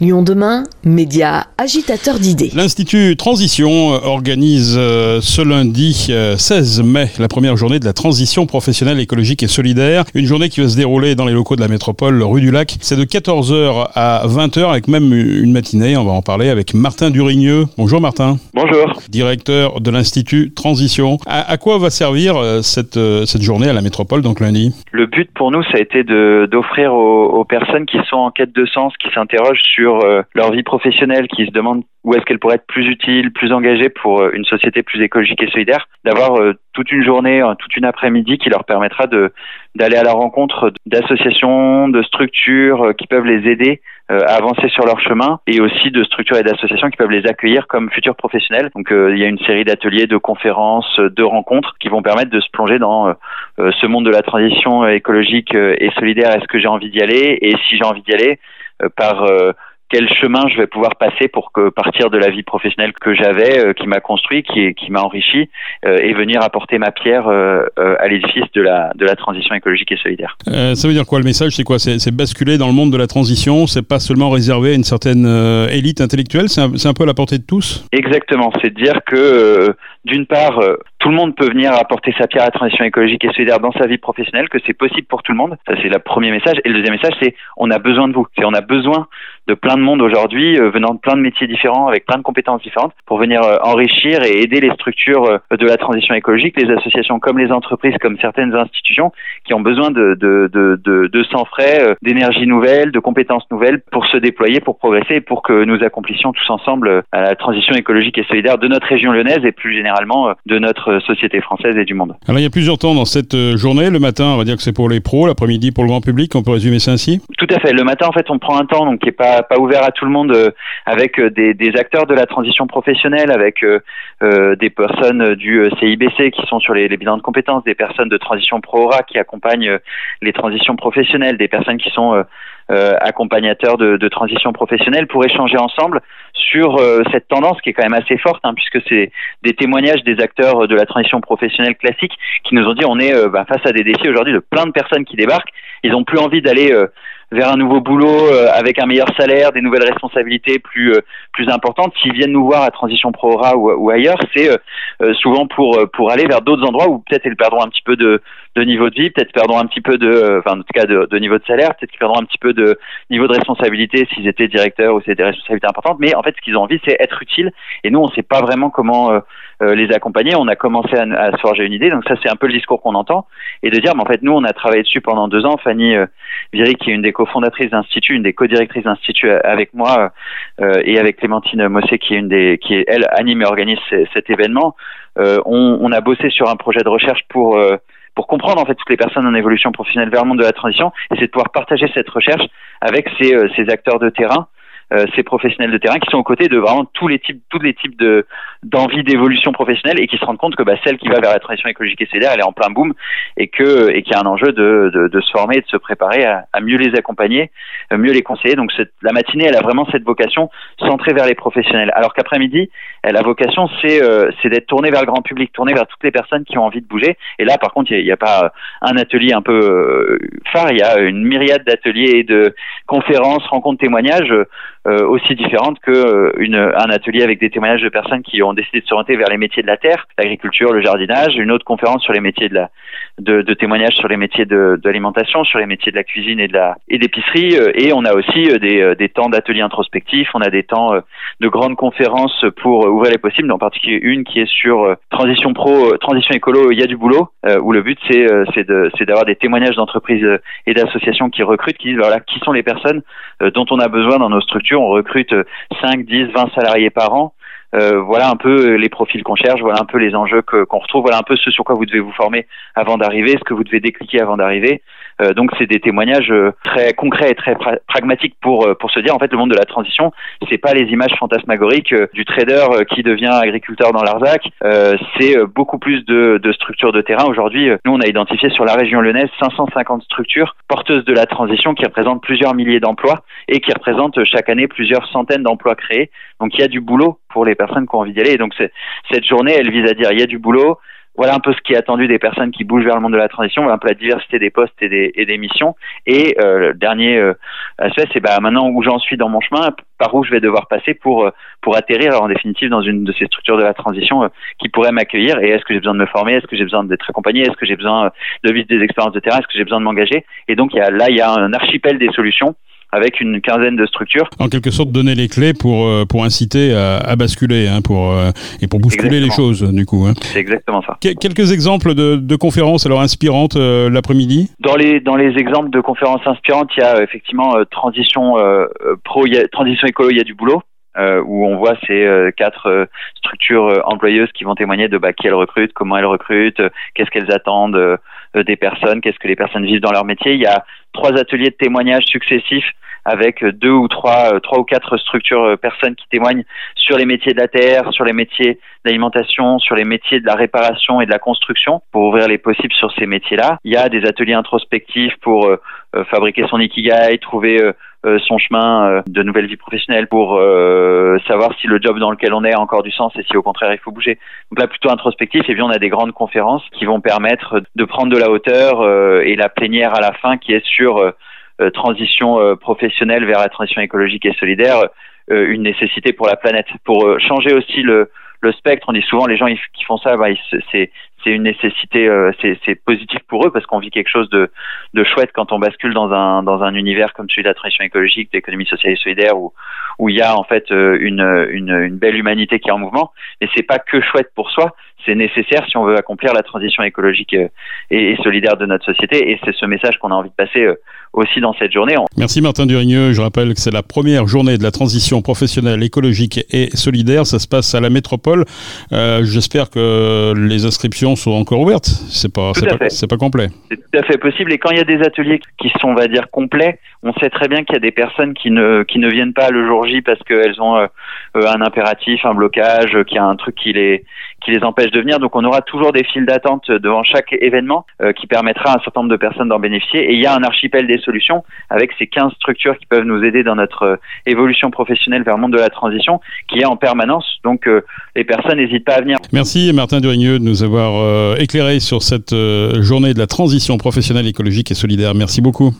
Lyon demain, média agitateur d'idées. L'Institut Transition organise ce lundi 16 mai la première journée de la transition professionnelle, écologique et solidaire. Une journée qui va se dérouler dans les locaux de la métropole rue du Lac. C'est de 14h à 20h avec même une matinée. On va en parler avec Martin Durigneux. Bonjour Martin. Bonjour. Directeur de l'Institut Transition. À quoi va servir cette journée à la métropole, donc lundi ? Le but pour nous, ça a été d'offrir aux personnes qui sont en quête de sens, qui s'interrogent sur leur vie professionnelle, qui se demandent où est-ce qu'elle pourrait être plus utile, plus engagée pour une société plus écologique et solidaire, d'avoir toute une journée, toute une après-midi qui leur permettra d'aller à la rencontre d'associations, de structures qui peuvent les aider à avancer sur leur chemin, et aussi de structures et d'associations qui peuvent les accueillir comme futurs professionnels. Donc il y a une série d'ateliers, de conférences, de rencontres qui vont permettre de se plonger dans ce monde de la transition écologique et solidaire. Est-ce que j'ai envie d'y aller ? Et si j'ai envie d'y aller, par quel chemin je vais pouvoir passer pour partir de la vie professionnelle que j'avais, qui m'a construit, qui m'a enrichi, et venir apporter ma pierre à l'édifice de la transition écologique et solidaire. Ça veut dire quoi le message ? C'est quoi ? C'est basculer dans le monde de la transition, c'est pas seulement réservé à une certaine élite intellectuelle, c'est un peu à la portée de tous ? Exactement, c'est de dire que d'une part, tout le monde peut venir apporter sa pierre à la transition écologique et solidaire dans sa vie professionnelle, que c'est possible pour tout le monde. Ça, c'est le premier message. Et le deuxième message, c'est on a besoin de vous. On a besoin de plein de monde aujourd'hui, venant de plein de métiers différents, avec plein de compétences différentes, pour venir enrichir et aider les structures de la transition écologique, les associations comme les entreprises, comme certaines institutions, qui ont besoin de sans frais, d'énergie nouvelle, de compétences nouvelles pour se déployer, pour progresser, et pour que nous accomplissions tous ensemble à la transition écologique et solidaire de notre région lyonnaise et plus généralement de notre société française et du monde. Alors il y a plusieurs temps dans cette journée. Le matin, on va dire que c'est pour les pros, l'après-midi pour le grand public. On peut résumer ça ainsi ? Tout à fait. Le matin, en fait, on prend un temps donc qui est pas ouvert à tout le monde, avec des acteurs de la transition professionnelle, avec des personnes du CIBC qui sont sur les bilans de compétences, des personnes de Transition Pro-Aura qui accompagnent les transitions professionnelles, des personnes qui sont accompagnateurs de transition professionnelle, pour échanger ensemble sur cette tendance qui est quand même assez forte, puisque c'est des témoignages des acteurs de la transition professionnelle classique qui nous ont dit on est face à des défis aujourd'hui de plein de personnes qui débarquent. Ils ont plus envie d'aller vers un nouveau boulot avec un meilleur salaire, des nouvelles responsabilités plus importantes. S'ils viennent nous voir à Transition Pro-Aura ou ailleurs, c'est souvent pour aller vers d'autres endroits où peut-être ils perdront un petit peu de niveau de vie, peut-être perdront un petit peu en tout cas de niveau de salaire, peut-être qu'ils perdront un petit peu de niveau de responsabilité s'ils étaient directeurs ou c'est des responsabilités importantes. Mais en fait, ce qu'ils ont envie, c'est être utiles. Et nous, on ne sait pas vraiment comment les accompagner. On a commencé à se forger une idée. Donc ça, c'est un peu le discours qu'on entend. Et de dire, mais en fait, nous, on a travaillé dessus pendant 2 ans. Fanny Viry, qui est une des cofondatrices d'Institut, une des co-directrices d'Institut avec moi, et avec Clémentine Mossé, qui elle anime et organise cet événement. On a bossé sur un projet de recherche pour comprendre en fait toutes les personnes en évolution professionnelle vers le monde de la transition, et c'est de pouvoir partager cette recherche avec ces acteurs de terrain, ces professionnels de terrain qui sont aux côtés de vraiment tous les types d'envie d'évolution professionnelle, et qui se rendent compte que celle qui va vers la transition écologique et solidaire, elle est en plein boom, et qu'il y a un enjeu de se former et de se préparer à mieux les accompagner, mieux les conseiller. Donc la matinée, elle a vraiment cette vocation centrée vers les professionnels, alors qu'après-midi, la vocation c'est d'être tournée vers le grand public, tournée vers toutes les personnes qui ont envie de bouger. Et là, par contre, il n'y a pas un atelier un peu phare, il y a une myriade d'ateliers et de conférences, rencontres, témoignages aussi différentes un atelier avec des témoignages de personnes qui ont décidé de s'orienter vers les métiers de la terre, l'agriculture, le jardinage, une autre conférence sur les métiers de témoignages sur les métiers de l'alimentation, sur les métiers de la cuisine et d'épicerie, et on a aussi des temps d'ateliers introspectifs, on a des temps de grandes conférences pour ouvrir les possibles, en particulier une qui est sur transition écolo, il y a du boulot, où le but c'est d'avoir des témoignages d'entreprises et d'associations qui recrutent, qui disent voilà, qui sont les personnes dont on a besoin dans nos structures. On recrute 5, 10, 20 salariés par an. Voilà un peu les profils qu'on cherche, voilà un peu les enjeux qu'on retrouve, voilà un peu ce sur quoi vous devez vous former avant d'arriver, ce que vous devez décliquer avant d'arriver. Donc c'est des témoignages très concrets et très pragmatiques pour se dire en fait le monde de la transition, c'est pas les images fantasmagoriques du trader qui devient agriculteur dans l'Arzac, c'est beaucoup plus de structures de terrain. Aujourd'hui, nous on a identifié sur la région lyonnaise 550 structures porteuses de la transition qui représentent plusieurs milliers d'emplois et qui représentent chaque année plusieurs centaines d'emplois créés. Donc il y a du boulot pour les personnes qui ont envie d'y aller. Et donc cette journée, elle vise à dire il y a du boulot, Voilà un peu ce qui est attendu des personnes qui bougent vers le monde de la transition, voilà un peu la diversité des postes et des missions. Et le dernier aspect, c'est maintenant où j'en suis dans mon chemin, par où je vais devoir passer pour atterrir en définitive dans une de ces structures de la transition qui pourrait m'accueillir. Et est-ce que j'ai besoin de me former? Est-ce que j'ai besoin d'être accompagné? Est-ce que j'ai besoin de vivre des expériences de terrain? Est-ce que j'ai besoin de m'engager? Et donc il y a un archipel des solutions avec une quinzaine de structures. En quelque sorte, donner les clés pour inciter à basculer, pour bousculer Exactement. les choses, du coup. C'est exactement ça. Quelques exemples de conférences alors inspirantes l'après-midi? Dans les exemples de conférences inspirantes, il y a effectivement transition écolo, il y a du boulot. Où on voit ces 4 structures employeuses qui vont témoigner de qui elles recrutent, comment elles recrutent, qu'est-ce qu'elles attendent des personnes, qu'est-ce que les personnes vivent dans leur métier. Il y a 3 ateliers de témoignages successifs avec 2 ou 3 ou 4 structures personnes qui témoignent sur les métiers de la terre, sur les métiers d'alimentation, sur les métiers de la réparation et de la construction pour ouvrir les possibles sur ces métiers-là. Il y a des ateliers introspectifs pour fabriquer son ikigai, trouver son chemin de nouvelle vie professionnelle pour savoir si le job dans lequel on est a encore du sens et si au contraire il faut bouger. Donc là plutôt introspectif, et puis on a des grandes conférences qui vont permettre de prendre de la hauteur et la plénière à la fin qui est sur transition professionnelle vers la transition écologique et solidaire, une nécessité pour la planète. Pour changer aussi le spectre, on dit souvent les gens qui font ça, c'est une nécessité, c'est positif pour eux parce qu'on vit quelque chose de chouette quand on bascule dans un univers comme celui de la transition écologique, de l'économie sociale et solidaire où il y a en fait une belle humanité qui est en mouvement. Mais c'est pas que chouette pour soi, c'est nécessaire si on veut accomplir la transition écologique et solidaire de notre société. Et c'est ce message qu'on a envie de passer aussi dans cette journée. Merci Martin Durigneux. Je rappelle que c'est la première journée de la transition professionnelle écologique et solidaire. Ça se passe à la métropole. J'espère que les inscriptions sont encore ouvertes. C'est pas complet. C'est tout à fait possible. Et quand il y a des ateliers qui sont, on va dire, complets, on sait très bien qu'il y a des personnes qui ne viennent pas le jour J parce qu'elles ont un impératif, un blocage, qu'il y a un truc qui les empêche de venir. Donc on aura toujours des files d'attente devant chaque événement qui permettra à un certain nombre de personnes d'en bénéficier. Et il y a un archipel des solutions avec ces 15 structures qui peuvent nous aider dans notre évolution professionnelle vers le monde de la transition qui est en permanence. Donc les personnes n'hésitent pas à venir. Merci Martin Durigneux de nous avoir éclairé sur cette journée de la transition professionnelle écologique et solidaire. Merci beaucoup.